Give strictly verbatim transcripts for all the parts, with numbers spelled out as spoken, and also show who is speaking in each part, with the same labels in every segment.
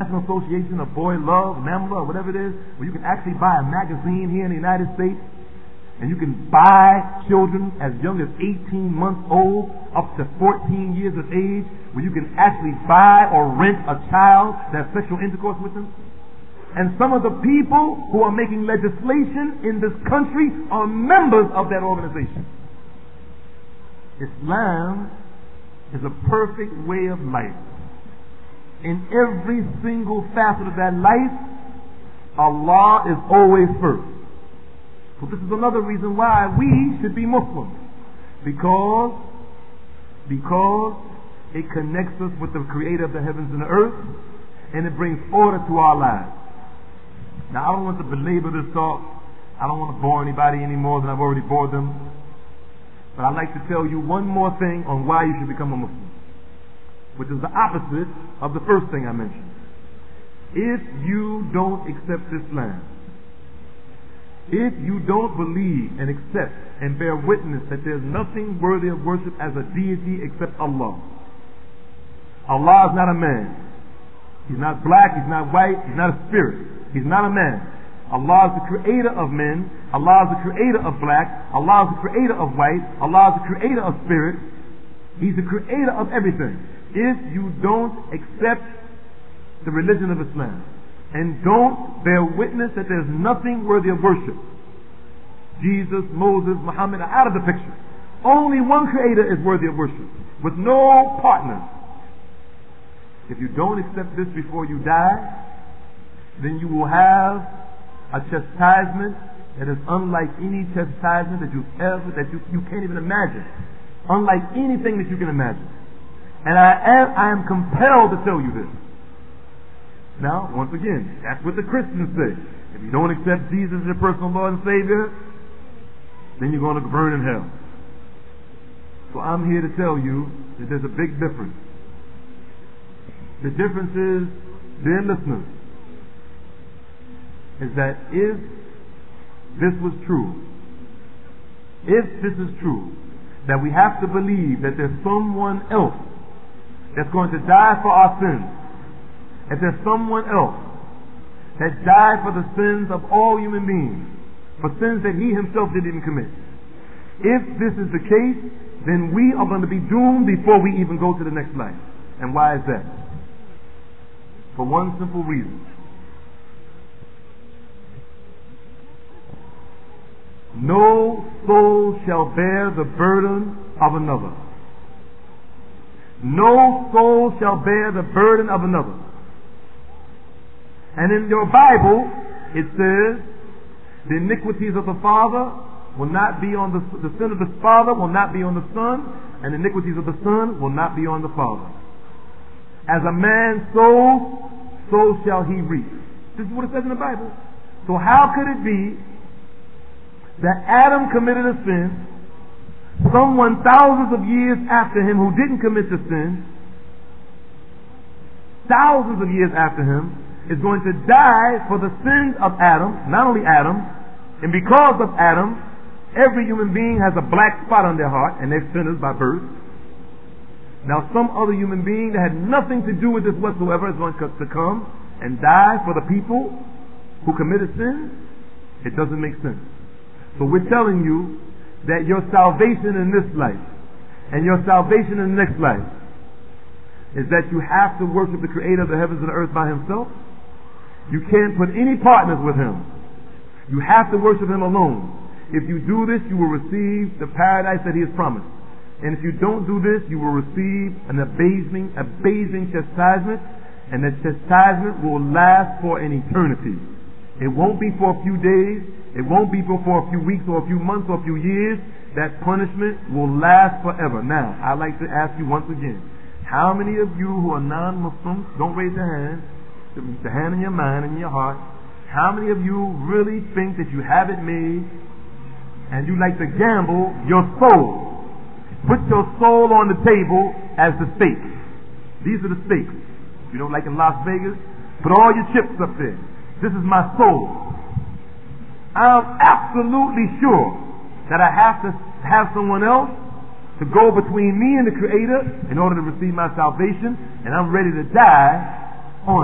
Speaker 1: National Association of Boy Love, NAMLA, or whatever it is, where you can actually buy a magazine here in the United States, and you can buy children as young as eighteen months old up to fourteen years of age, where you can actually buy or rent a child to have sexual intercourse with them. And some of the people who are making legislation in this country are members of that organization. Islam is a perfect way of life. In every single facet of that life, Allah is always first. So this is another reason why we should be Muslims. Because, because it connects us with the Creator of the heavens and the earth, and it brings order to our lives. Now, I don't want to belabor this talk. I don't want to bore anybody any more than I've already bored them. But I'd like to tell you one more thing on why you should become a Muslim, which is the opposite of the first thing I mentioned. If you don't accept Islam, if you don't believe and accept and bear witness that there's nothing worthy of worship as a deity except Allah. Allah is not a man. He's not black, he's not white, he's not a spirit. He's not a man. Allah is the creator of men. Allah is the creator of black. Allah is the creator of white. Allah is the creator of spirit. He's the creator of everything. If you don't accept the religion of Islam and don't bear witness that there's nothing worthy of worship, Jesus, Moses, Muhammad are out of the picture. Only one creator is worthy of worship, with no partners. If you don't accept this before you die, then you will have a chastisement that is unlike any chastisement that you've ever, that you, you can't even imagine. Unlike anything that you can imagine. And I am, I am compelled to tell you this. Now, once again, that's what the Christians say. If you don't accept Jesus as your personal Lord and Savior, then you're going to burn in hell. So I'm here to tell you that there's a big difference. The difference is, dear listeners, is that if this was true, if this is true, that we have to believe that there's someone else that's going to die for our sins, that there's someone else that died for the sins of all human beings, for sins that he himself didn't even commit. If this is the case, then we are going to be doomed before we even go to the next life. And why is that? For one simple reason. No soul shall bear the burden of another. No soul shall bear the burden of another. And in your Bible, it says, the iniquities of the father will not be on the, the sin of the father will not be on the son, and the iniquities of the son will not be on the father. As a man sows, so shall he reap. This is what it says in the Bible. So how could it be that Adam committed a sin, someone thousands of years after him who didn't commit the sin, thousands of years after him, is going to die for the sins of Adam, not only Adam, and because of Adam, every human being has a black spot on their heart, and they're sinners by birth. Now some other human being that had nothing to do with this whatsoever is going to come and die for the people who committed sin. It doesn't make sense. So we're telling you that your salvation in this life and your salvation in the next life is that you have to worship the Creator of the heavens and the earth by Himself. You can't put any partners with Him. You have to worship Him alone. If you do this, you will receive the paradise that He has promised. And if you don't do this, you will receive an abasing, abasing chastisement, and that chastisement will last for an eternity. It won't be for a few days. It won't be for a few weeks or a few months or a few years. That punishment will last forever. Now, I'd like to ask you once again, how many of you who are non-Muslims, don't raise your hand, the hand in your mind and your heart, how many of you really think that you have it made and you like to gamble your soul? Put your soul on the table as the stakes. These are the stakes. You know, like in Las Vegas, put all your chips up there. This is my soul. I'm absolutely sure that I have to have someone else to go between me and the Creator in order to receive my salvation, and I'm ready to die on that.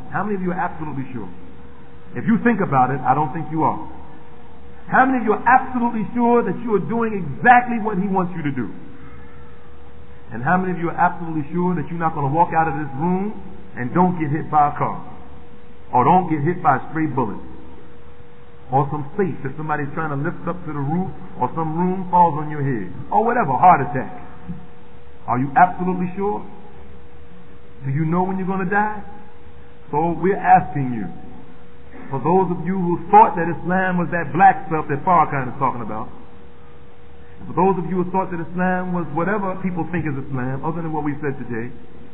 Speaker 1: How many of you are absolutely sure? If you think about it, I don't think you are. How many of you are absolutely sure that you are doing exactly what he wants you to do? And how many of you are absolutely sure that you're not going to walk out of this room and don't get hit by a car? Or don't get hit by a stray bullet? Or some safe if somebody's trying to lift up to the roof, or some room falls on your head, or whatever, heart attack. Are you absolutely sure? Do you know when you're going to die? So we're asking you, for those of you who thought that Islam was that black stuff that Farrakhan is talking about, for those of you who thought that Islam was whatever people think is Islam, other than what we said today,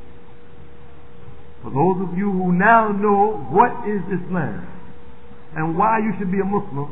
Speaker 1: for those of you who now know what is Islam and why you should be a Muslim,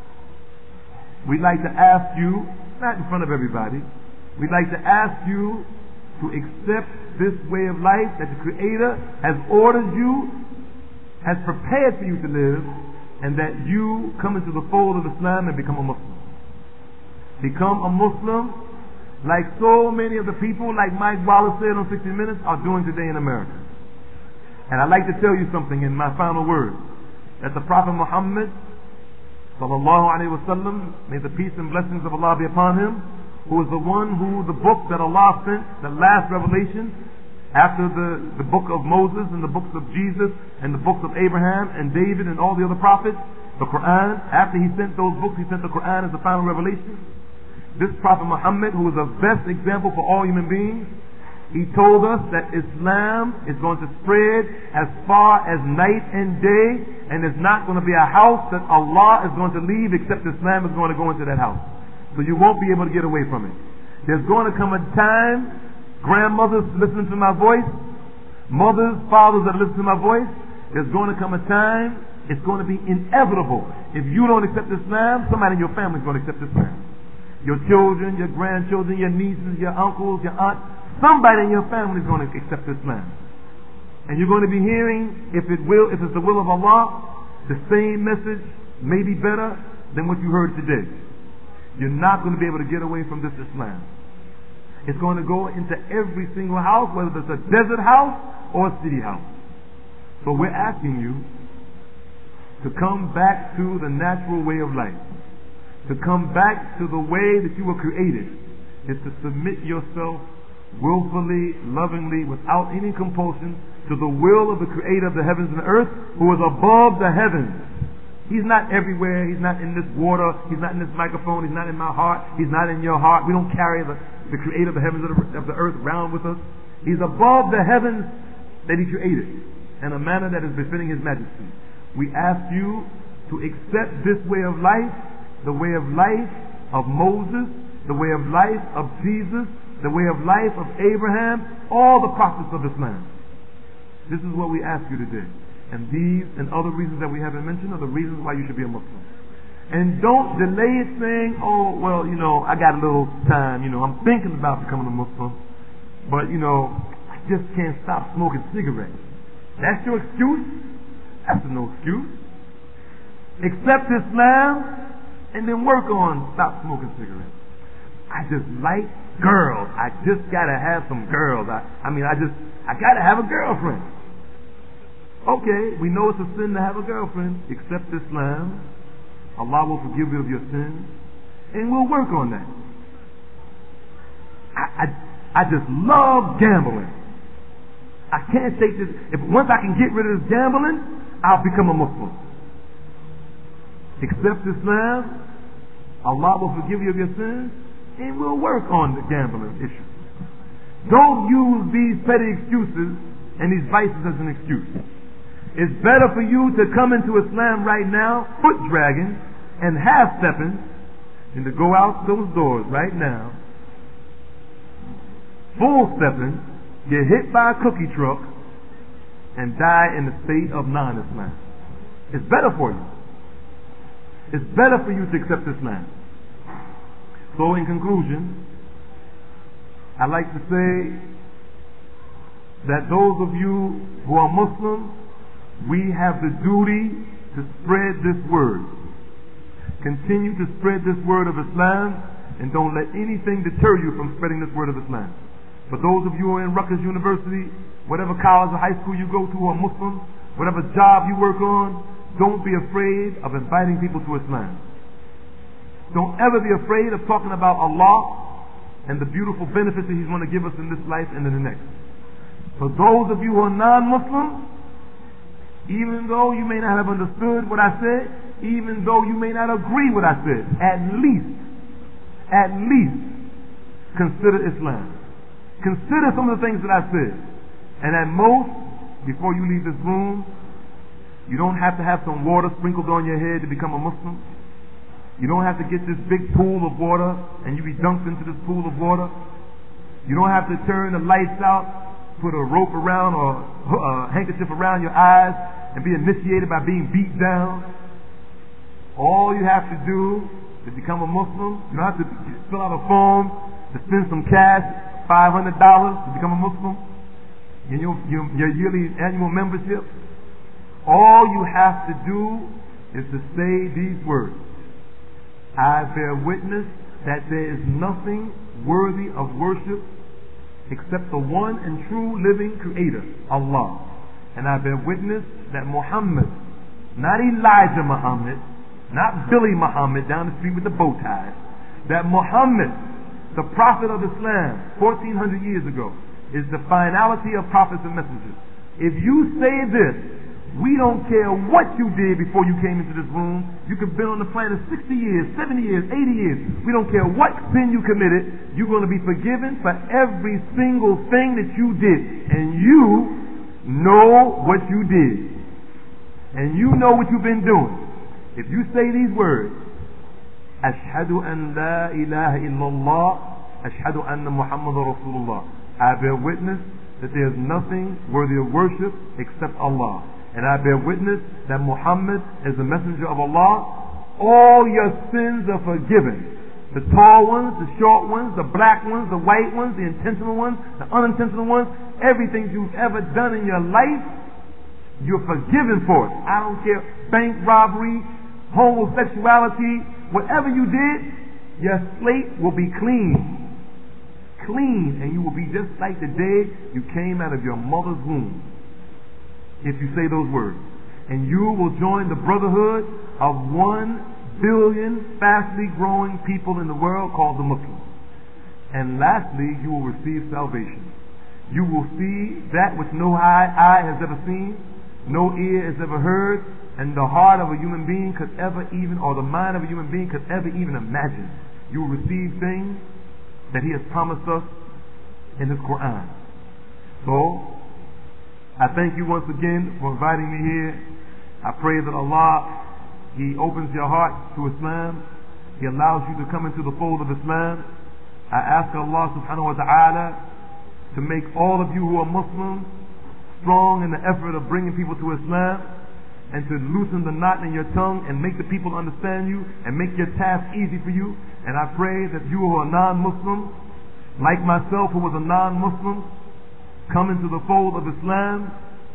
Speaker 1: we'd like to ask you, not in front of everybody, we'd like to ask you to accept this way of life that the Creator has ordered you, has prepared for you to live, and that you come into the fold of Islam and become a Muslim. Become a Muslim like so many of the people, like Mike Wallace said on sixty minutes, are doing today in America. And I'd like to tell you something in my final words, that the Prophet Muhammad sallallahu alaihi wasallam, may the peace and blessings of Allah be upon him, who is the one who the book that Allah sent, the last revelation, after the, the book of Moses and the books of Jesus and the books of Abraham and David and all the other prophets, the Quran, after he sent those books, he sent the Quran as the final revelation. This Prophet Muhammad, who is the best example for all human beings, he told us that Islam is going to spread as far as night and day, and there's not going to be a house that Allah is going to leave except Islam is going to go into that house. So you won't be able to get away from it. There's going to come a time, grandmothers listening to my voice, mothers, fathers that listen to my voice, there's going to come a time, it's going to be inevitable. If you don't accept Islam, somebody in your family is going to accept Islam. Your children, your grandchildren, your nieces, your uncles, your aunts, somebody in your family is going to accept Islam. And you're going to be hearing, if it will, if it's the will of Allah, the same message, maybe better than what you heard today. You're not going to be able to get away from this Islam. It's going to go into every single house, whether it's a desert house or a city house. So we're asking you to come back to the natural way of life. To come back to the way that you were created. Is to submit yourself willfully, lovingly, without any compulsion, to the will of the Creator of the heavens and the earth, who is above the heavens. He's not everywhere. He's not in this water. He's not in this microphone. He's not in my heart. He's not in your heart. We don't carry the, the Creator of the heavens and of the earth around with us. He's above the heavens that He created in a manner that is befitting His majesty. We ask you to accept this way of life, the way of life of Moses, the way of life of Jesus, the way of life of Abraham, all the prophets of Islam. This is what we ask you today. And these and other reasons that we haven't mentioned are the reasons why you should be a Muslim. And don't delay it saying, oh, well, you know, I got a little time, you know, I'm thinking about becoming a Muslim, but, you know, I just can't stop smoking cigarettes. That's your excuse? That's no excuse. Accept Islam and then work on stop smoking cigarettes. I just like girls. I just gotta have some girls. I, I mean, I just, I gotta have a girlfriend. Okay, we know it's a sin to have a girlfriend. Accept Islam. Allah will forgive you of your sins, and we'll work on that. I, I, I just love gambling. I can't take this. If once I can get rid of this gambling, I'll become a Muslim. Accept Islam. Allah will forgive you of your sins, and we'll work on the gambling issue. Don't use these petty excuses and these vices as an excuse. It's better for you to come into Islam right now, foot dragging and half stepping, than to go out those doors right now, full stepping, get hit by a cookie truck, and die in the state of non-Islam. It's better for you. It's better for you to accept Islam. So in conclusion, I'd like to say that those of you who are Muslim, we have the duty to spread this word. Continue to spread this word of Islam, and don't let anything deter you from spreading this word of Islam. For those of you who are in Rutgers University, whatever college or high school you go to who are Muslims, whatever job you work on, don't be afraid of inviting people to Islam. Don't ever be afraid of talking about Allah and the beautiful benefits that He's going to give us in this life and in the next. For those of you who are non-Muslims, even though you may not have understood what I said, even though you may not agree with what I said, at least, at least, consider Islam. Consider some of the things that I said. And at most, before you leave this room, you don't have to have some water sprinkled on your head to become a Muslim. You don't have to get this big pool of water and you be dunked into this pool of water. You don't have to turn the lights out, put a rope around or a handkerchief around your eyes and be initiated by being beat down. All you have to do to become a Muslim, you don't have to fill out a form to spend some cash, five hundred dollars to become a Muslim, in your, your, your yearly annual membership. All you have to do is to say these words: I bear witness that there is nothing worthy of worship except the one and true living Creator, Allah. And I bear witness that Muhammad, not Elijah Muhammad, not Billy Muhammad down the street with the bow tie, that Muhammad, the Prophet of Islam, fourteen hundred years ago, is the finality of prophets and messengers. If you say this, we don't care what you did before you came into this room. You could have been on the planet sixty years, seventy years, eighty years. We don't care what sin you committed. You're going to be forgiven for every single thing that you did. And you know what you did. And you know what you've been doing. If you say these words, Ashhadu an la ilaha illallah, Ashhadu anna Muhammad Rasulullah, I bear witness that there is nothing worthy of worship except Allah. And I bear witness that Muhammad is the messenger of Allah. All your sins are forgiven. The tall ones, the short ones, the black ones, the white ones, the intentional ones, the unintentional ones. Everything you've ever done in your life, you're forgiven for it. I don't care, bank robbery, homosexuality, whatever you did, your slate will be clean. Clean, and you will be just like the day you came out of your mother's womb. If you say those words. And you will join the brotherhood of one billion fastly growing people in the world called the Muslims. And lastly, you will receive salvation. You will see that which no eye, eye has ever seen, no ear has ever heard, and the heart of a human being could ever even, or the mind of a human being could ever even imagine. You will receive things that He has promised us in His Quran. So, I thank you once again for inviting me here. I pray that Allah, He opens your heart to Islam. He allows you to come into the fold of Islam. I ask Allah subhanahu wa ta'ala to make all of you who are Muslims strong in the effort of bringing people to Islam, and to loosen the knot in your tongue and make the people understand you and make your task easy for you. And I pray that you who are non-Muslims, like myself who was a non-Muslim, come into the fold of Islam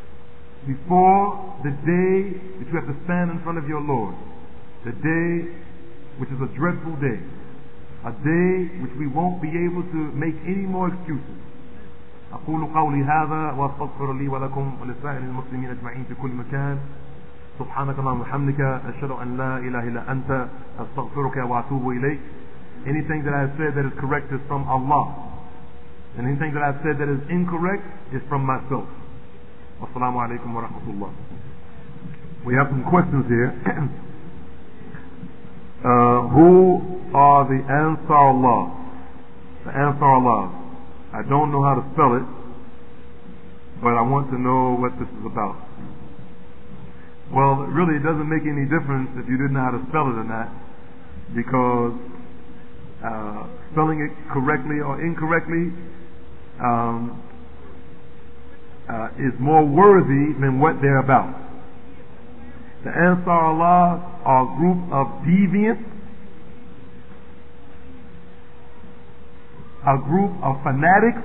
Speaker 1: before the day that you have to stand in front of your Lord. The day which is a dreadful day. A day which we won't be able to make any more excuses. أقول قولي هذا وأستغفر لي ولكم ولسائر المسلمين أجمعين في كل مكان. سبحانك اللهم وبحمدك أشهد أن لا إله إلا أنت أستغفرك وأتوب إليك. Anything that I have said that is correct is from Allah. And anything that I have said that is incorrect is from myself. Wassalamu alaikum wa rahmatullah. We have some questions here. uh, who are the Ansar Allah? The Ansar Allah. I don't know how to spell it, but I want to know what this is about. Well, really it doesn't make any difference if you didn't know how to spell it or not, because uh, spelling it correctly or incorrectly um, uh, is more worthy than what they're about. The Ansar Allah are a group of deviants, a group of fanatics,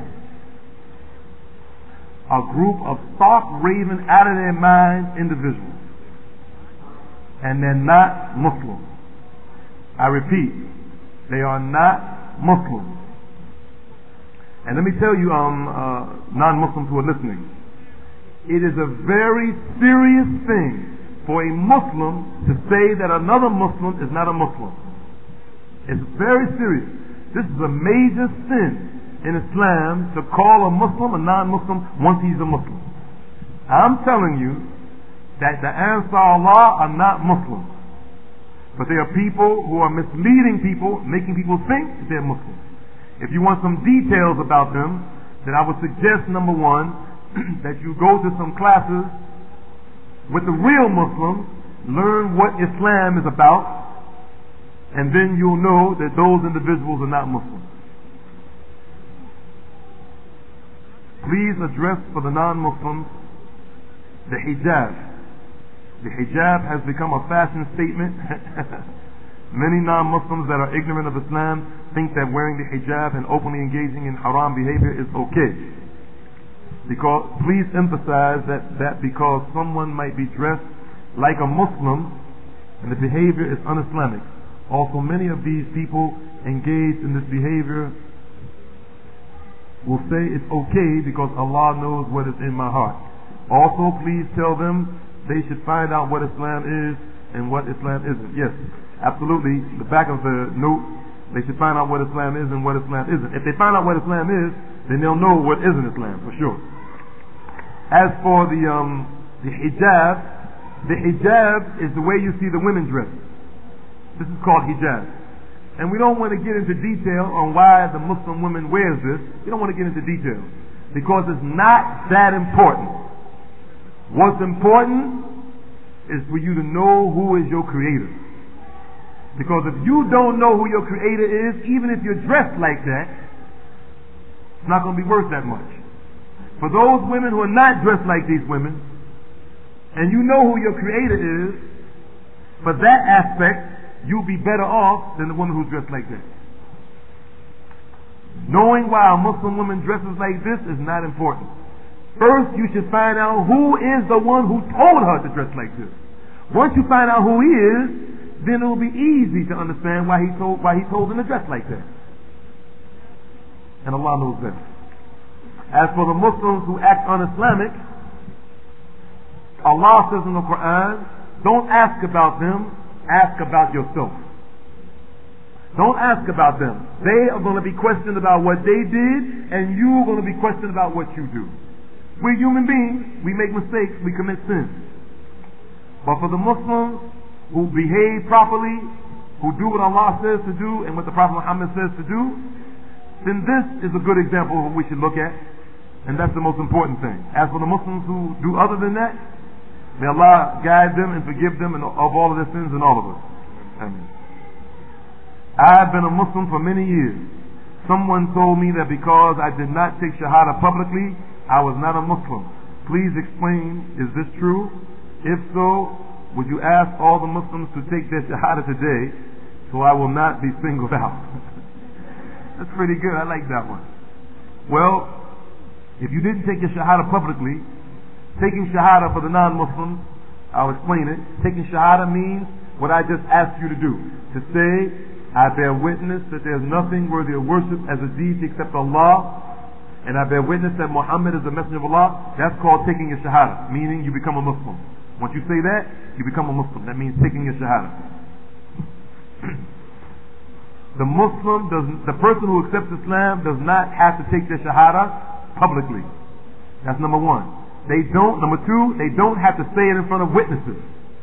Speaker 1: a group of stark raving out of their minds individuals, and they're not Muslims. I repeat, they are not Muslims. And let me tell you, um, uh, non-Muslims who are listening, It is a very serious thing for a Muslim to say that another Muslim is not a Muslim. It's very serious. This is a major sin in Islam to call a Muslim a non-Muslim once he's a Muslim. I'm telling you that the Ansar Allah are not Muslims. But they are people who are misleading people, making people think that they're Muslims. If you want some details about them, then I would suggest, number one, that you go to some classes with the real Muslims, learn what Islam is about, and then you'll know that those individuals are not Muslims. Please address for the non-Muslims the hijab. The hijab has become a fashion statement. Many non-Muslims that are ignorant of Islam think that wearing the hijab and openly engaging in haram behavior is okay. Because, please emphasize that, that because someone might be dressed like a Muslim and the behavior is un-Islamic. Also, many of these people engaged in this behavior will say it's okay because Allah knows what is in my heart. Also, please tell them they should find out what Islam is and what Islam isn't. Yes, absolutely. The back of the note, they should find out what Islam is and what Islam isn't. If they find out what Islam is, then they'll know what isn't Islam, for sure. As for the um, the hijab, the hijab is the way you see the women dress. This is called hijab. And we don't want to get into detail on why the Muslim woman wears this. We don't want to get into detail because it's not that important. What's important is for you to know who is your creator. Because if you don't know who your creator is, even if you're dressed like that, it's not going to be worth that much. For those women who are not dressed like these women, and you know who your creator is, for that aspect, you'll be better off than the woman who's dressed like that. Knowing why a Muslim woman dresses like this is not important. First, you should find out who is the one who told her to dress like this. Once you find out who he is, then it will be easy to understand why he told why he told them to dress like that. And Allah knows that. As for the Muslims who act un-Islamic, Allah says in the Quran, don't ask about them, ask about yourself. Don't ask about them. They are going to be questioned about what they did, and you are going to be questioned about what you do. We're human beings. We make mistakes. We commit sins. But for the Muslims who behave properly, who do what Allah says to do and what the Prophet Muhammad says to do, then this is a good example of what we should look at. And that's the most important thing. As for the Muslims who do other than that, may Allah guide them and forgive them of all of their sins and all of us. Amen. I've been a Muslim for many years. Someone told me that because I did not take Shahada publicly, I was not a Muslim. Please explain, is this true? If so, would you ask all the Muslims to take their Shahada today so I will not be singled out? That's pretty good. I like that one. Well, if you didn't take your Shahada publicly, taking Shahada for the non-Muslims, I'll explain it. Taking Shahada means what I just asked you to do. To say, I bear witness that there's nothing worthy of worship as a deity except Allah, and I bear witness that Muhammad is the messenger of Allah. That's called taking your Shahada, meaning you become a Muslim. Once you say that, you become a Muslim. That means taking your Shahada. The Muslim does, the person who accepts Islam does not have to take their Shahada publicly. That's number one. They don't, number two, they don't have to say it in front of witnesses.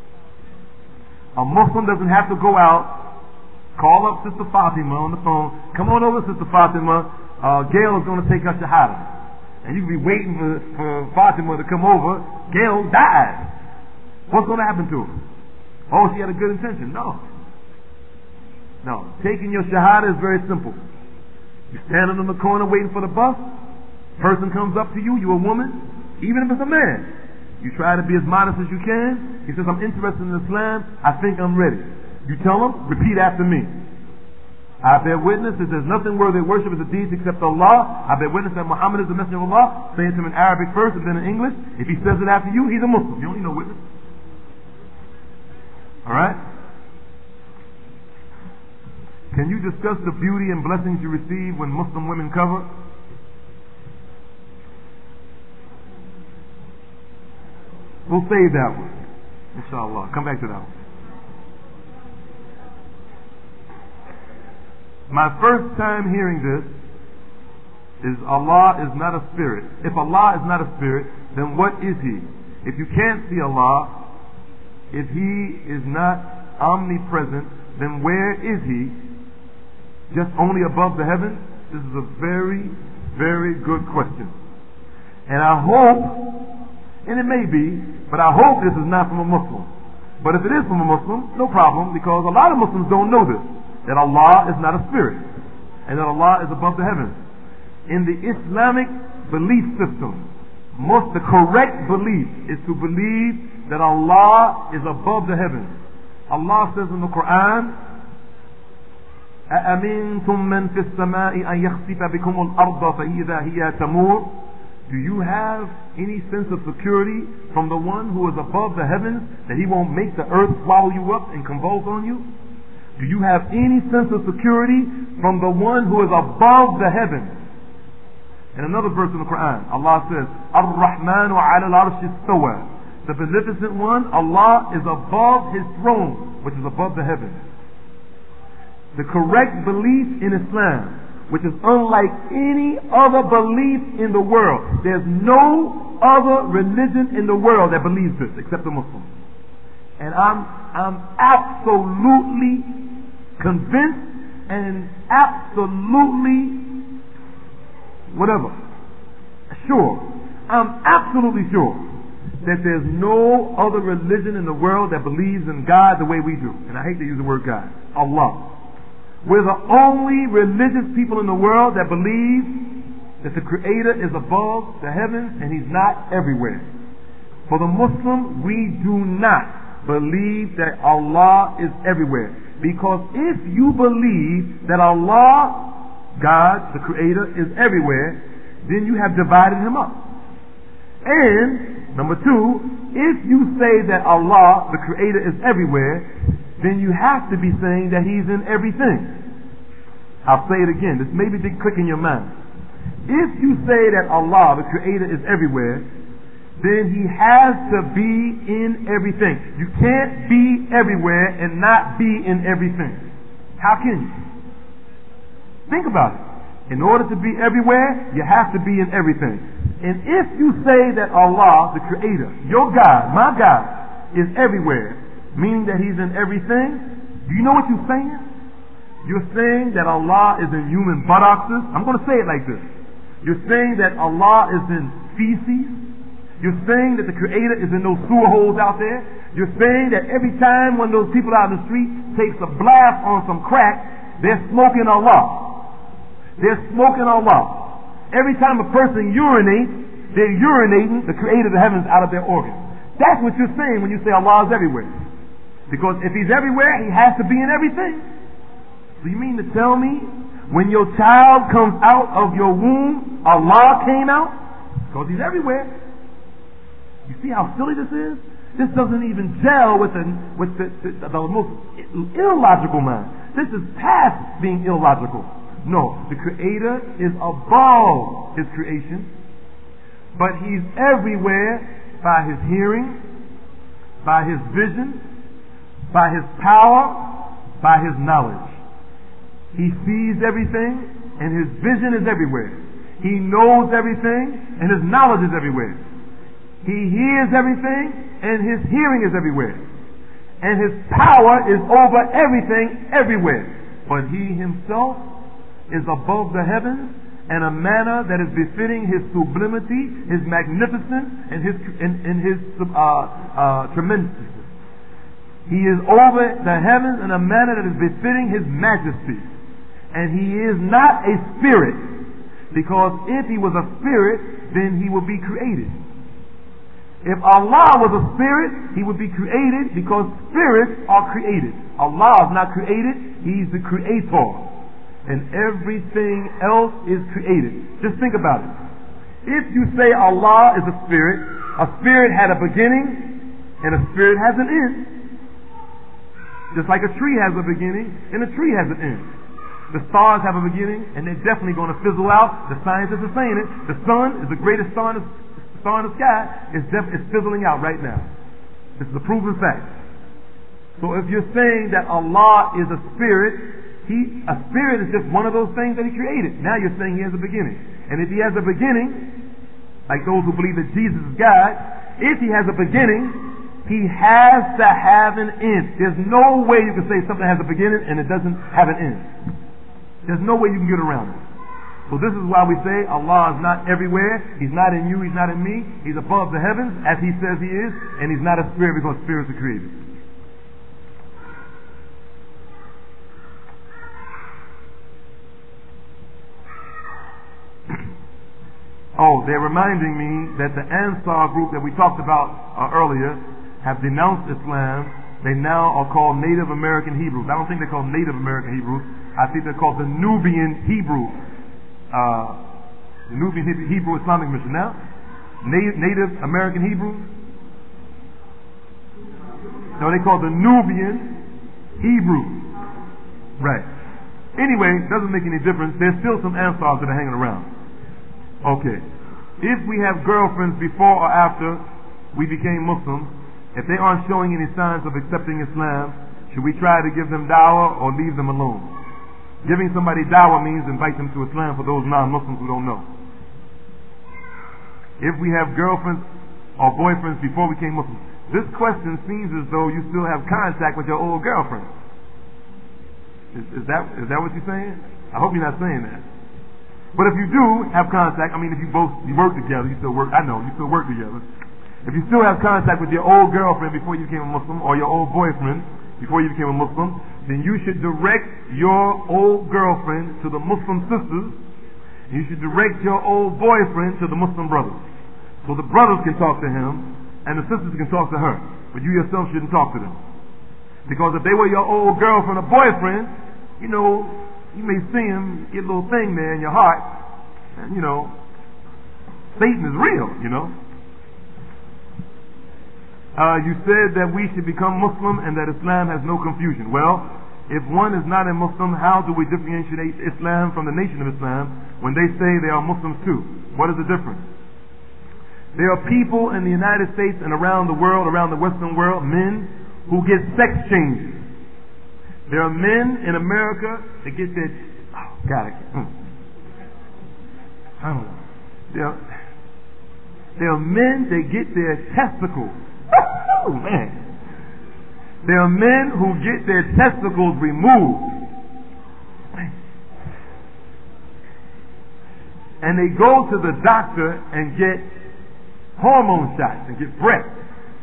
Speaker 1: A Muslim doesn't have to go out, call up Sister Fatima on the phone, come on over Sister Fatima, uh, Gail is going to take her Shahada. And you can be waiting for, for Fatima to come over, Gail died. What's going to happen to her? Oh, she had a good intention. No. No. Taking your Shahada is very simple. You're standing in the corner waiting for the bus, person comes up to you, you're a woman, even if it's a man. You try to be as modest as you can. He says, I'm interested in Islam. I think I'm ready. You tell him, repeat after me. I bear witness that there's nothing worthy of worship as a deity except Allah. I bear witness that Muhammad is the messenger of Allah. Say it to him in Arabic first and then in English. If he says it after you, he's a Muslim. You don't need no witness. Alright? Can you discuss the beauty and blessings you receive when Muslim women cover? We'll save that one. Inshallah. Come back to that one. My first time hearing this is Allah is not a spirit. If Allah is not a spirit, then what is He? If you can't see Allah, if He is not omnipresent, then where is He? Just only above the heavens? This is a very, very good question. And I hope, and it may be, but I hope this is not from a Muslim. But if it is from a Muslim, no problem, because a lot of Muslims don't know this, that Allah is not a spirit, and that Allah is above the heavens. In the Islamic belief system, most the correct belief is to believe that Allah is above the heavens. Allah says in the Quran, أَأَمِنْتُمْ مَنْ فِي السَّمَاءِ أَنْ يَخْسِفَ بِكُمُ الْأَرْضَ فَإِذَا هِيَ تَمُورُ. Do you have any sense of security from the one who is above the heavens, that He won't make the earth swallow you up and convulse on you? Do you have any sense of security from the one who is above the heavens? In another verse in the Quran, Allah says, Ar-Rahmanu ala al-arshi istawa. The beneficent one, Allah is above His throne, which is above the heavens. The correct belief in Islam, which is unlike any other belief in the world. There's no other religion in the world that believes this except the Muslims. And I'm I'm absolutely convinced and absolutely whatever sure. I'm absolutely sure that there's no other religion in the world that believes in God the way we do. And I hate to use the word God. Allah. We're the only religious people in the world that believe that the Creator is above the heavens and He's not everywhere. For the Muslim, we do not believe that Allah is everywhere. Because if you believe that Allah, God, the Creator, is everywhere, then you have divided Him up. And, number two, if you say that Allah, the Creator, is everywhere, then you have to be saying that He's in everything. I'll say it again. This maybe did click in your mind. If you say that Allah, the Creator, is everywhere, then He has to be in everything. You can't be everywhere and not be in everything. How can you? Think about it. In order to be everywhere, you have to be in everything. And if you say that Allah, the Creator, your God, my God, is everywhere, meaning that He's in everything, do you know what you're saying? You're saying that Allah is in human buttocks. I'm going to say it like this. You're saying that Allah is in feces. You're saying that the Creator is in those sewer holes out there. You're saying that every time one of those people out in the street takes a blast on some crack, they're smoking Allah. They're smoking Allah. Every time a person urinates, they're urinating the Creator of the heavens out of their organs. That's what you're saying when you say Allah is everywhere. Because if He's everywhere, He has to be in everything. So you mean to tell me when your child comes out of your womb, Allah came out? Because He's everywhere. You see how silly this is? This doesn't even gel with the, with the, the, the most illogical mind. This is past being illogical. No, the Creator is above His creation, but He's everywhere by His hearing, by His vision, by His power, by His knowledge. He sees everything, and His vision is everywhere. He knows everything, and His knowledge is everywhere. He hears everything, and His hearing is everywhere. And His power is over everything, everywhere. But He Himself is above the heavens in a manner that is befitting His sublimity, His magnificence, and His, and, and his uh, uh, tremendousness. He is over the heavens in a manner that is befitting His majesty. And He is not a spirit, because if He was a spirit, then He would be created. If Allah was a spirit, He would be created, because spirits are created. Allah is not created, He's the creator. And everything else is created. Just think about it. If you say Allah is a spirit, a spirit had a beginning, and a spirit has an end. Just like a tree has a beginning, and a tree has an end. The stars have a beginning, and they're definitely going to fizzle out. The scientists are saying it. The sun is the greatest star in the star in the sky is def- it's fizzling out right now. This is a proven fact. So if you're saying that Allah is a spirit, he a spirit is just one of those things that He created. Now you're saying He has a beginning. And if He has a beginning, like those who believe that Jesus is God, if He has a beginning, He has to have an end. There's no way you can say something has a beginning and it doesn't have an end. There's no way you can get around it. So this is why we say Allah is not everywhere. He's not in you. He's not in me. He's above the heavens as He says He is. And He's not a spirit because spirits are created. Oh, they're reminding me that the Ansar group that we talked about uh, earlier have denounced Islam. They now are called Native American Hebrews. I don't think they're called Native American Hebrews. I think they're called the Nubian Hebrew. Uh, the Nubian Hebrew Islamic Mission. Now, Native, Native American Hebrews? No, they call the Nubian Hebrews. Right. Anyway, doesn't make any difference. There's still some Ansars that are hanging around. Okay. If we have girlfriends before or after we became Muslims, if they aren't showing any signs of accepting Islam, should we try to give them dawah or leave them alone? Giving somebody dawah means invite them to Islam for those non-Muslims who don't know. If we have girlfriends or boyfriends before we became Muslims, this question seems as though you still have contact with your old girlfriend. Is, is that is that what you're saying? I hope you're not saying that. But if you do have contact, I mean, if you both you work together, you still work. I know you still work together. If you still have contact with your old girlfriend before you became a Muslim, or your old boyfriend before you became a Muslim, then you should direct your old girlfriend to the Muslim sisters. You should direct your old boyfriend to the Muslim brothers. So the brothers can talk to him, and the sisters can talk to her. But you yourself shouldn't talk to them. Because if they were your old girlfriend or boyfriend, you know, you may see him get a little thing there in your heart. And, you know, Satan is real, you know. Uh, you said that we should become Muslim and that Islam has no confusion. Well, if one is not a Muslim, how do we differentiate Islam from the Nation of Islam when they say they are Muslims too? What is the difference? There are people in the United States and around the world, around the Western world, men who get sex changes. There are men in America that get their... Oh, God, I can't... Hmm. I don't know. There are, there are men that get their testicles... Oh, man. There are men who get their testicles removed. And they go to the doctor and get hormone shots and get breasts.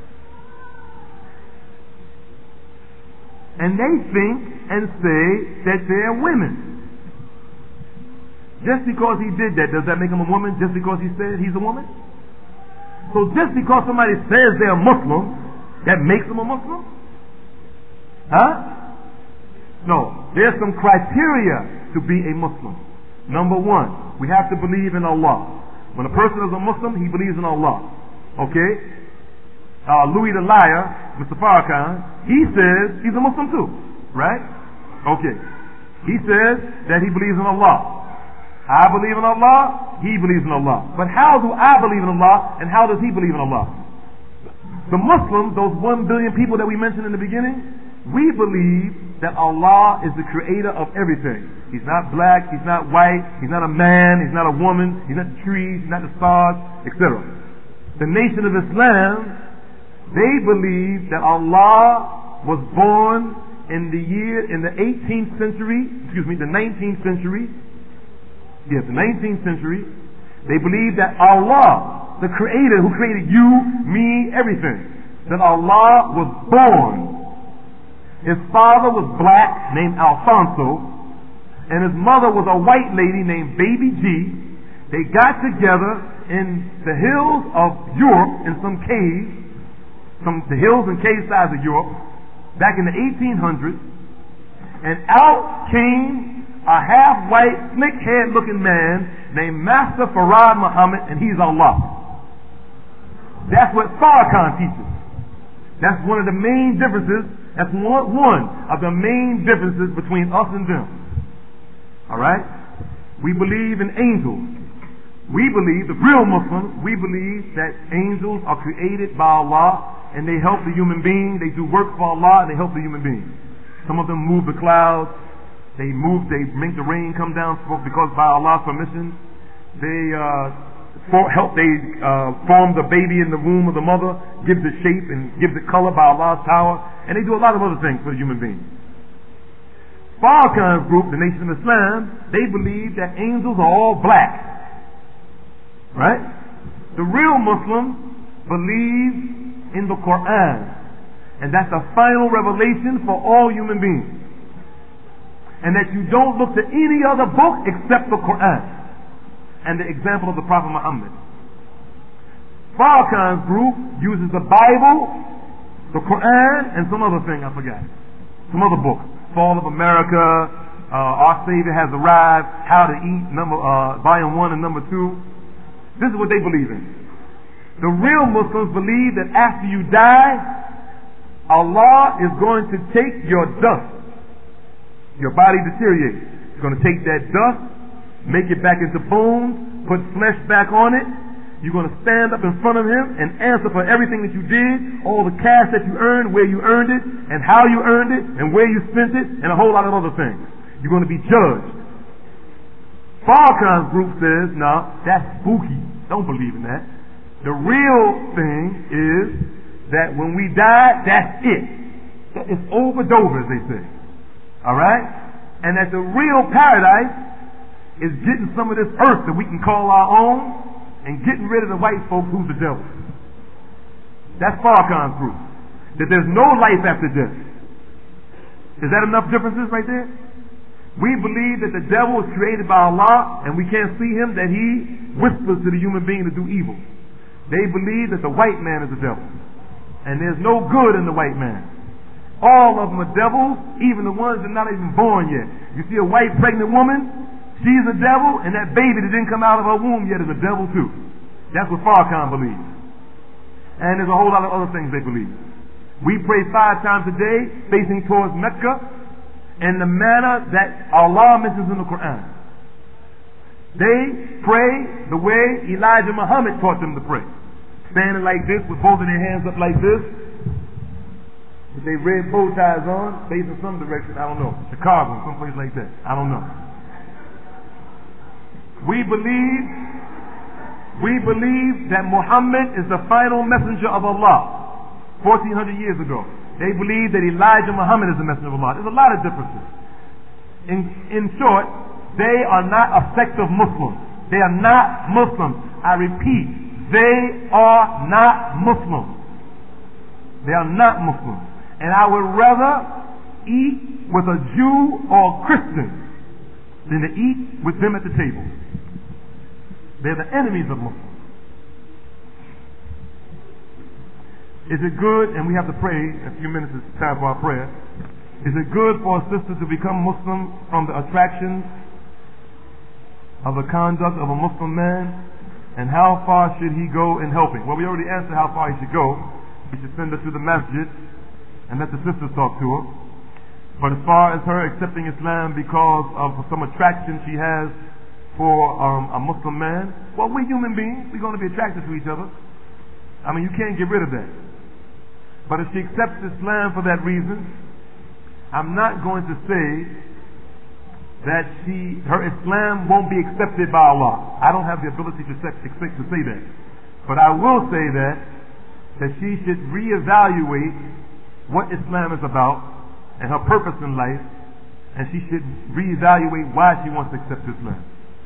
Speaker 1: And they think and say that they're women. Just because he did that, does that make him a woman? Just because he said he's a woman? So just because somebody says they're Muslim, that makes them a Muslim? Huh? No. There's some criteria to be a Muslim. Number one, we have to believe in Allah. When a person is a Muslim, he believes in Allah. Okay? Uh, Louis the Liar, Mister Farrakhan, he says he's a Muslim too. Right? Okay. He says that he believes in Allah. I believe in Allah, he believes in Allah. But how do I believe in Allah, and how does he believe in Allah? The Muslims, those one billion people that we mentioned in the beginning, we believe that Allah is the creator of everything. He's not black, he's not white, he's not a man, he's not a woman, he's not the trees, he's not the stars, et cetera. The Nation of Islam, they believe that Allah was born in the year, in the eighteenth century, excuse me, the nineteenth century, yes, the nineteenth century. They believe that Allah, the creator who created you, me, everything, that Allah was born. His father was black, named Alfonso, and his mother was a white lady named Baby G. They got together in the hills of Europe in some caves, some the hills and cave sides of Europe, back in the eighteen hundreds, and out came a half-white, slick-haired looking man named Master Farad Muhammad, and he's Allah. That's what Farrakhan teaches. That's one of the main differences. That's one, one of the main differences between us and them. Alright? We believe in angels. We believe, the real Muslims, we believe that angels are created by Allah and they help the human being. They do work for Allah and they help the human being. Some of them move the clouds. They move, they make the rain come down because by Allah's permission. They uh, for, help, they uh, form the baby in the womb of the mother, gives it shape and gives it color by Allah's power. And they do a lot of other things for the human being. Farrakhan's group, the Nation of Islam, they believe that angels are all black. Right? The real Muslim believes in the Quran, and that's the final revelation for all human beings, and that you don't look to any other book except the Quran and the example of the Prophet Muhammad. Farrakhan's group uses the Bible, the Quran, and some other thing I forgot, some other book, Fall of America, uh, Our Savior Has Arrived, How to Eat, number uh, volume one and number two. This is what they believe in. The real Muslims believe that after you die, Allah is going to take your dust. Your body deteriorates. He's going to take that dust, make it back into bones, put flesh back on it. You're going to stand up in front of Him and answer for everything that you did, all the cash that you earned, where you earned it, and how you earned it, and where you spent it, and a whole lot of other things. You're going to be judged. Farrakhan's group says, no, that's spooky. Don't believe in that. The real thing is that when we die, that's it. It's over and over, as they say. Alright? And that the real paradise is getting some of this earth that we can call our own and getting rid of the white folks who's the devil. That's Farrakhan's group. That there's no life after death. Is that enough differences right there? We believe that the devil is created by Allah and we can't see him, that he whispers to the human being to do evil. They believe that the white man is the devil. And there's no good in the white man. All of them are devils, even the ones that are not even born yet. You see a white pregnant woman, she's a devil, and that baby that didn't come out of her womb yet is a devil too. That's what Farrakhan believes. And there's a whole lot of other things they believe. We pray five times a day, facing towards Mecca, in the manner that Allah mentions in the Quran. They pray the way Elijah Muhammad taught them to pray. Standing like this with both of their hands up like this, with their red bow ties on, facing some direction, I don't know. Chicago, someplace like that. I don't know. We believe, we believe that Muhammad is the final messenger of Allah, fourteen hundred years ago. They believe that Elijah Muhammad is the messenger of Allah. There's a lot of differences. In, in short, they are not effective Muslims. They are not Muslims. I repeat, they are not Muslims. They are not Muslims. And I would rather eat with a Jew or a Christian than to eat with them at the table. They're the enemies of Muslims. Is it good, and we have to pray in a few minutes, it's time for our prayer. Is it good for a sister to become Muslim from the attractions of the conduct of a Muslim man? And how far should he go in helping? Well, we already answered how far he should go. He should send her to the masjid and let the sisters talk to her. But as far as her accepting Islam because of some attraction she has for um, a Muslim man, well, we're human beings. We're going to be attracted to each other. I mean, you can't get rid of that. But if she accepts Islam for that reason, I'm not going to say that she, her Islam won't be accepted by Allah. I don't have the ability to, set, expect to say that. But I will say that, that she should reevaluate what Islam is about and her purpose in life, and she should reevaluate why she wants to accept Islam.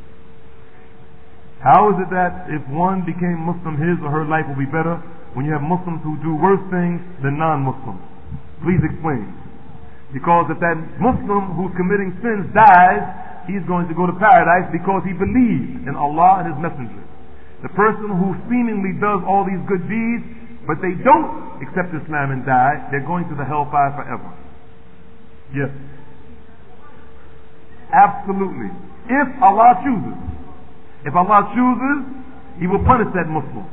Speaker 1: How is it that if one became Muslim, his or her life will be better when you have Muslims who do worse things than non-Muslims? Please explain. Because if that Muslim who's committing sins dies, he's going to go to paradise because he believes in Allah and His Messenger. The person who seemingly does all these good deeds, but they don't accept Islam and die, they're going to the hellfire forever. Yes. Absolutely. If Allah chooses. If Allah chooses, He will punish that Muslim.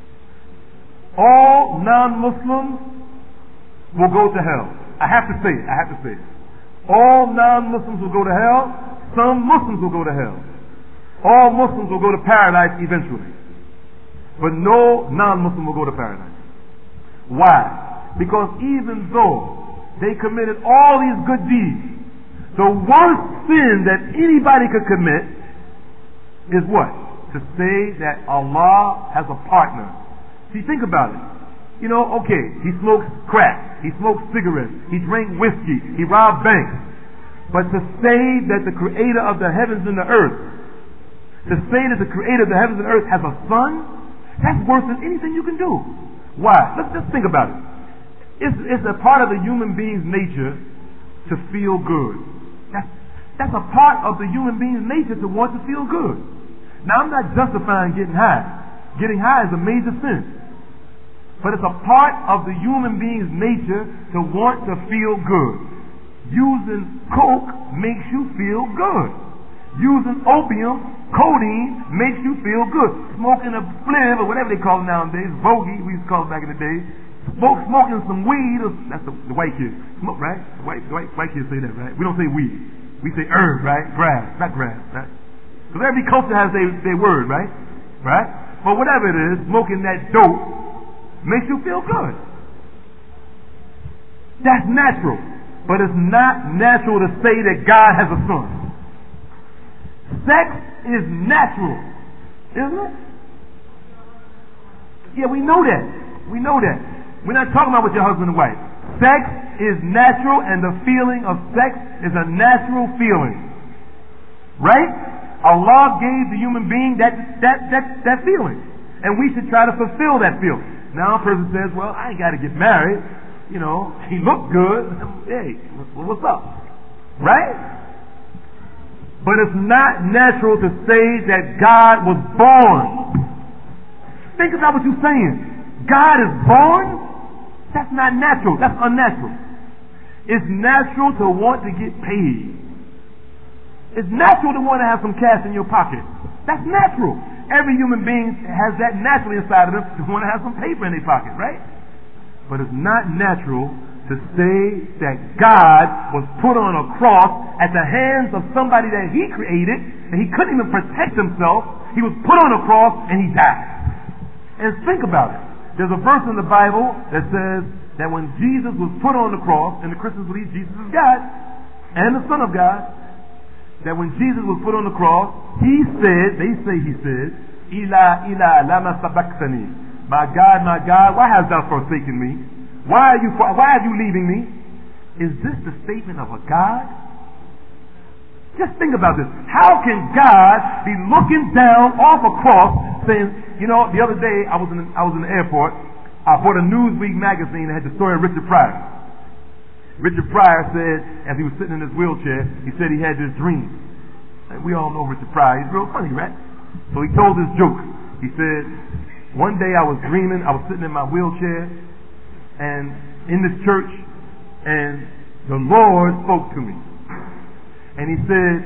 Speaker 1: All non-Muslims will go to hell. I have to say it. I have to say it. All non-Muslims will go to hell. Some Muslims will go to hell. all Muslims will go to paradise eventually. But no non-Muslim will go to paradise. Why? Because even though they committed all these good deeds, the worst sin that anybody could commit is what? To say that Allah has a partner. See, think about it. You know, okay, he smokes crack, he smokes cigarettes, he drank whiskey, he robbed banks. But to say that the creator of the heavens and the earth, to say that the creator of the heavens and earth has a son, that's worse than anything you can do. Why? Let's just think about it. It's, it's a part of the human being's nature to feel good. That's, that's a part of the human being's nature to want to feel good. Now, I'm not justifying getting high. Getting high is a major sin. But it's a part of the human being's nature to want to feel good. Using coke makes you feel good. Using opium, codeine, makes you feel good. Smoking a spliff or whatever they call it nowadays, bogey, we used to call it back in the day. Smoke, smoking some weed, or, that's the, the white kids. Smoke, right? The white, the white, white kids say that, right? We don't say weed. We say herb, right? Grass, not grass, right? Because every culture has their, their word, right? Right? But whatever it is, smoking that dope makes you feel good. That's natural. But it's not natural to say that God has a son. Sex is natural, isn't it? Yeah, we know that. We know that. We're not talking about with your husband and wife. Sex is natural, and the feeling of sex is a natural feeling. Right? Allah gave the human being that that that, that feeling. And we should try to fulfill that feeling. Now a person says, well, I ain't got to get married. You know, he looked good. Hey, what's up? Right? But it's not natural to say that God was born. Think about what you're saying. God is born? That's not natural. That's unnatural. It's natural to want to get paid. It's natural to want to have some cash in your pocket. That's natural. Every human being has that naturally inside of them to want to have some paper in their pocket, right? But it's not natural to say that God was put on a cross at the hands of somebody that he created, and he couldn't even protect himself. He was put on a cross and he died. And think about it. There's a verse in the Bible that says that when Jesus was put on the cross, and the Christians believe Jesus is God and the Son of God, that when Jesus was put on the cross, he said, they say he said, Ila, Ila, lama sabachthani. My God, my God, why hast thou forsaken me? Why are you, why are you leaving me? Is this the statement of a God? Just think about this. How can God be looking down off a cross saying, you know, the other day I was in, I was in the airport, I bought a Newsweek magazine that had the story of Richard Pryor. Richard Pryor said, as he was sitting in his wheelchair, he said he had this dream. And we all know Richard Pryor. He's real funny, right? So he told this joke. He said, one day I was dreaming, I was sitting in my wheelchair, and in this church, and the Lord spoke to me. And he said,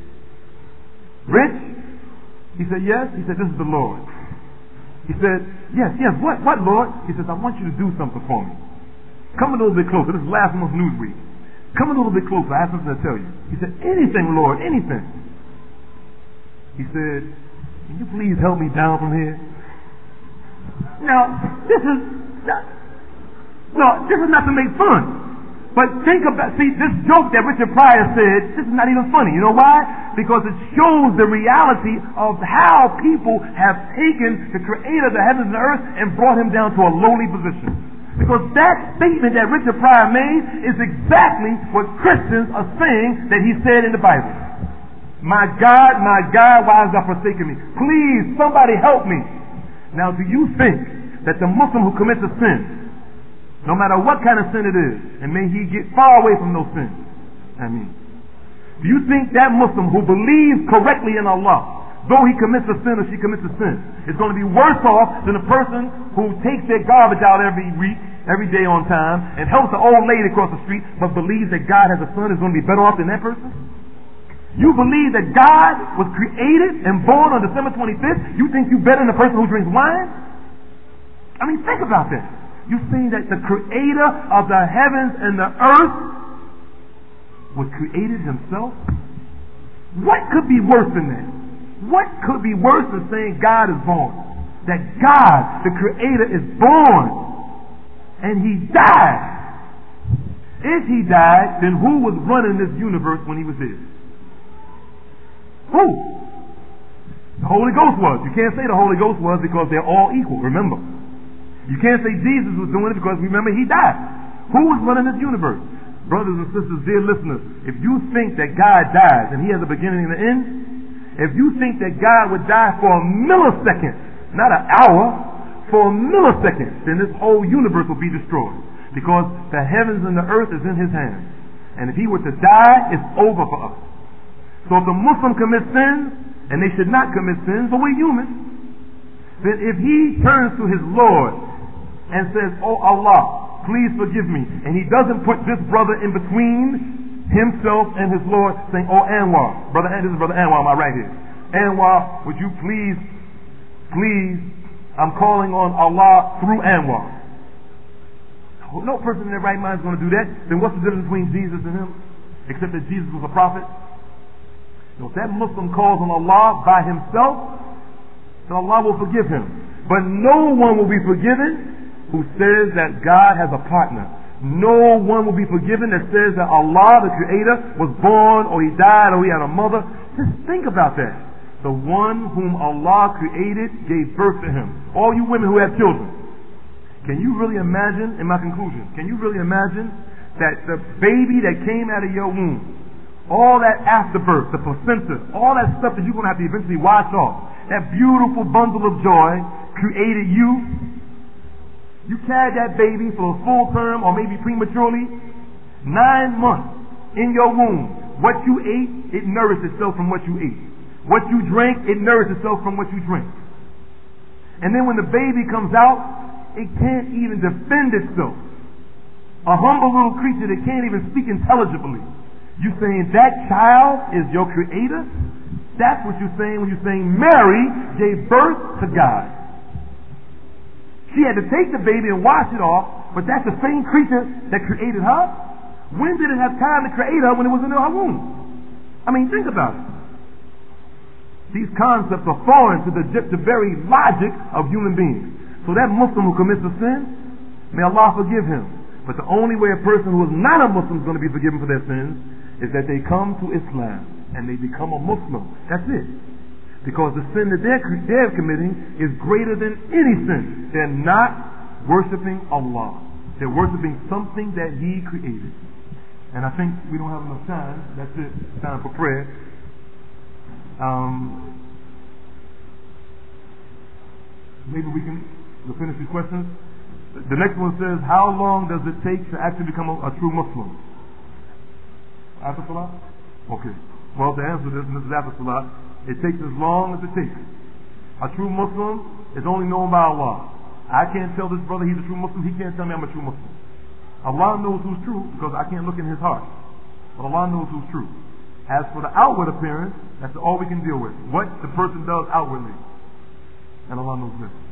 Speaker 1: Rich? He said, yes. He said, this is the Lord. He said, yes, yes, what, what, Lord? He says, I want you to do something for me. Come a little bit closer. This is last month's Newsweek. Come a little bit closer. I have something to tell you. He said, anything, Lord, anything. He said, can you please help me down from here? Now, this is not, no, this is not to make fun. But think about, see, this joke that Richard Pryor said, this is not even funny. You know why? Because it shows the reality of how people have taken the creator of the heavens and the earth and brought him down to a lowly position. Because that statement that Richard Pryor made is exactly what Christians are saying that he said in the Bible. My God, my God, why hast thou forsaken me? Please, somebody help me. Now, do you think that the Muslim who commits a sin, no matter what kind of sin it is, and may he get far away from those sins, I mean, do you think that Muslim who believes correctly in Allah, though he commits a sin or she commits a sin, is going to be worse off than a person who takes their garbage out every week, every day on time, and helps an old lady across the street, but believes that God has a son, is going to be better off than that person? You believe that God was created and born on December twenty-fifth? You think you're better than the person who drinks wine? I mean, think about that. You're saying that the creator of the heavens and the earth was created himself? What could be worse than that? What could be worse than saying God is born? That God, the Creator, is born. And He died. If He died, then who was running this universe when He was there? Who? The Holy Ghost was. You can't say the Holy Ghost was because they're all equal, remember. You can't say Jesus was doing it because remember He died. Who was running this universe? Brothers and sisters, dear listeners, if you think that God dies and He has a beginning and an end, if you think that God would die for a millisecond, not an hour, for a millisecond, then this whole universe will be destroyed. Because the heavens and the earth is in His hands. And if He were to die, it's over for us. So if the Muslim commits sins, and they should not commit sins, but we're human, then if he turns to his Lord and says, "Oh Allah, please forgive me," and he doesn't put this brother in between himself and his Lord, saying, "Oh Anwar, brother, this is brother Anwar, my right here. Anwar, would you please, please, I'm calling on Allah through Anwar." No person in their right mind is going to do that. Then what's the difference between Jesus and him? Except that Jesus was a prophet. So if that Muslim calls on Allah by himself, then Allah will forgive him. But no one will be forgiven who says that God has a partner. No one will be forgiven that says that Allah, the Creator, was born, or He died, or He had a mother. Just think about that. The one whom Allah created gave birth to Him. All you women who have children, can you really imagine, in my conclusion, can you really imagine that the baby that came out of your womb, all that afterbirth, the placenta, all that stuff that you're going to have to eventually wash off, that beautiful bundle of joy created you. You carried that baby for a full term or maybe prematurely, nine months in your womb. What you ate, it nourished itself from what you ate. What you drank, it nourished itself from what you drank. And then when the baby comes out, it can't even defend itself. A humble little creature that can't even speak intelligibly. You saying that child is your Creator? That's what you're saying when you're saying Mary gave birth to God. She had to take the baby and wash it off, but that's the same creature that created her. When did it have time to create her when it was in her womb? I mean, think about it. These concepts are foreign to the, the very logic of human beings. So that Muslim who commits a sin, may Allah forgive him. But the only way a person who is not a Muslim is going to be forgiven for their sins is that they come to Islam and they become a Muslim. That's it. Because the sin that they're, they're committing is greater than any sin. They're not worshiping Allah. They're worshiping something that He created. And I think we don't have enough time. That's it. It's time for prayer. Um, maybe we can we'll finish these questions. The next one says, how long does it take to actually become a, a true Muslim? After Salah? Okay. Well, to answer this, and this is after Salah, it takes as long as it takes. A true Muslim is only known by Allah. I can't tell this brother he's a true Muslim. He can't tell me I'm a true Muslim. Allah knows who's true because I can't look in his heart. But Allah knows who's true. As for the outward appearance, that's all we can deal with. What the person does outwardly. And Allah knows this.